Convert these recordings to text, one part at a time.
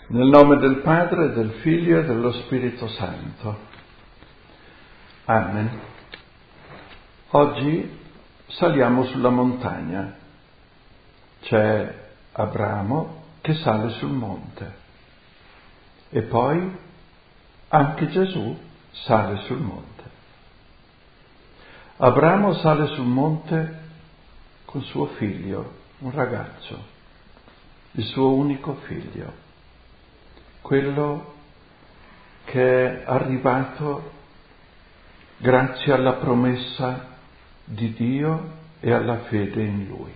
Nel nome del Padre, del Figlio e dello Spirito Santo. Amen. Oggi saliamo sulla montagna. C'è Abramo che sale sul monte e poi anche Gesù sale sul monte. Abramo sale sul monte con suo figlio, un ragazzo, il suo unico figlio, quello che è arrivato grazie alla promessa di Dio e alla fede in Lui.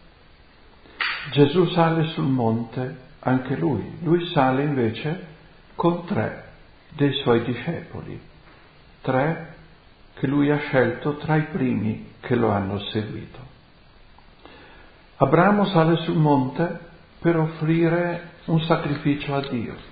Gesù sale sul monte, anche lui sale invece con 3 dei suoi discepoli, 3 che lui ha scelto tra i primi che lo hanno seguito. Abramo sale sul monte per offrire un sacrificio a Dio.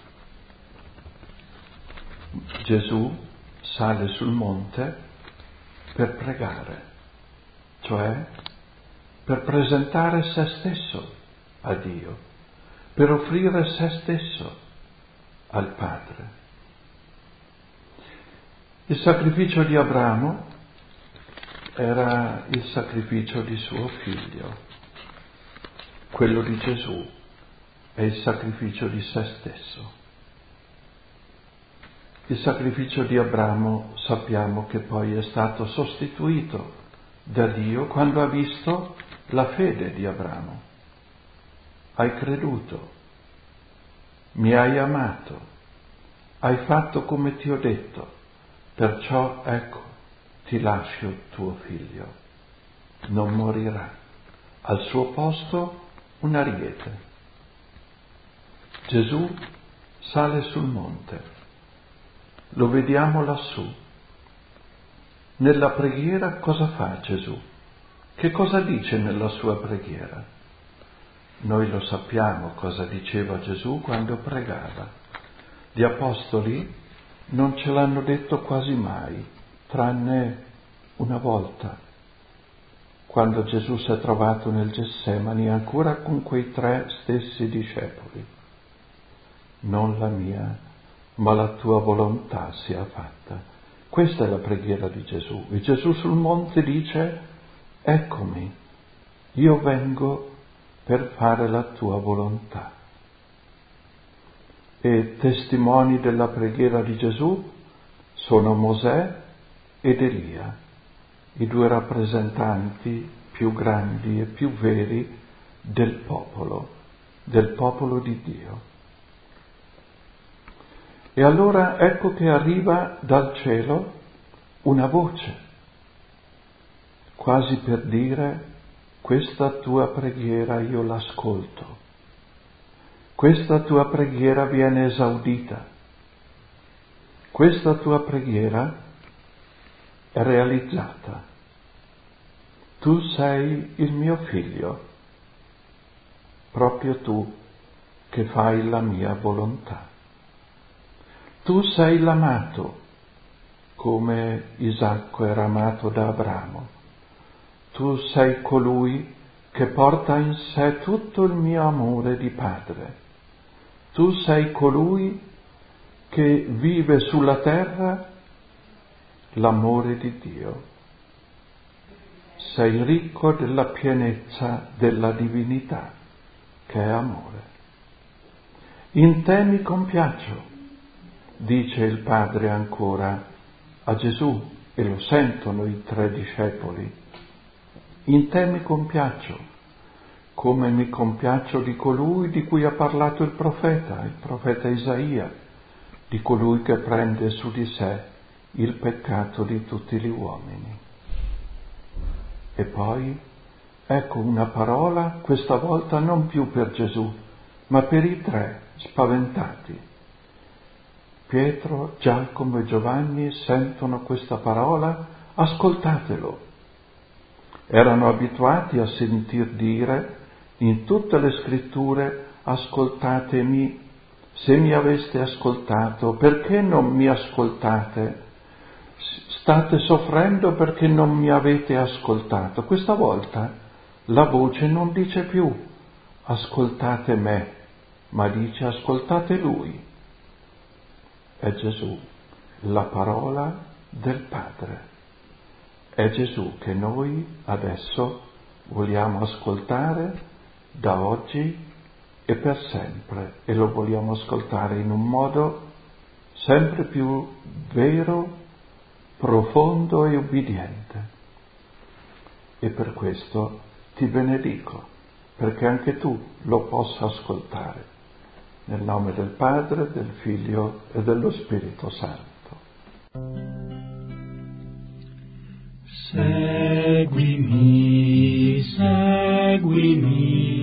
Gesù sale sul monte per pregare, cioè per presentare se stesso a Dio, per offrire se stesso al Padre. Il sacrificio di Abramo era il sacrificio di suo figlio, quello di Gesù è il sacrificio di se stesso. Il sacrificio di Abramo sappiamo che poi è stato sostituito da Dio quando ha visto la fede di Abramo. Hai creduto, mi hai amato, hai fatto come ti ho detto, perciò ecco, ti lascio tuo figlio, non morirà. Al suo posto un ariete. Gesù sale sul monte. Lo vediamo lassù. Nella preghiera cosa fa Gesù? Che cosa dice nella sua preghiera? Noi lo sappiamo cosa diceva Gesù quando pregava. Gli apostoli non ce l'hanno detto quasi mai, tranne una volta, quando Gesù si è trovato nel Getsemani ancora con quei 3 stessi discepoli. Non la mia, ma la tua volontà sia fatta. Questa è la preghiera di Gesù. E Gesù sul monte dice: eccomi, io vengo per fare la tua volontà. E testimoni della preghiera di Gesù sono Mosè ed Elia, i 2 rappresentanti più grandi e più veri del popolo di Dio. E allora ecco che arriva dal cielo una voce, quasi per dire: questa tua preghiera io l'ascolto, questa tua preghiera viene esaudita, questa tua preghiera è realizzata. Tu sei il mio figlio, proprio tu che fai la mia volontà. Tu sei l'amato, come Isacco era amato da Abramo. Tu sei colui che porta in sé tutto il mio amore di padre. Tu sei colui che vive sulla terra l'amore di Dio. Sei ricco della pienezza della divinità, che è amore. In te mi compiaccio, dice il Padre ancora a Gesù, e lo sentono i 3 discepoli. In te mi compiaccio, come mi compiaccio di colui di cui ha parlato il profeta Isaia, di colui che prende su di sé il peccato di tutti gli uomini. E poi ecco una parola, questa volta non più per Gesù, ma per i 3 spaventati. Pietro, Giacomo e Giovanni sentono questa parola: ascoltatelo. Erano abituati a sentir dire in tutte le scritture: ascoltatemi, se mi aveste ascoltato, perché non mi ascoltate? State soffrendo perché non mi avete ascoltato. Questa volta la voce non dice più: ascoltate me, ma dice ascoltate Lui. È Gesù, la parola del Padre. È Gesù che noi adesso vogliamo ascoltare da oggi e per sempre, e lo vogliamo ascoltare in un modo sempre più vero, profondo e ubbidiente. E per questo ti benedico, perché anche tu lo possa ascoltare. Nel nome del Padre, del Figlio e dello Spirito Santo. Seguimi, seguimi.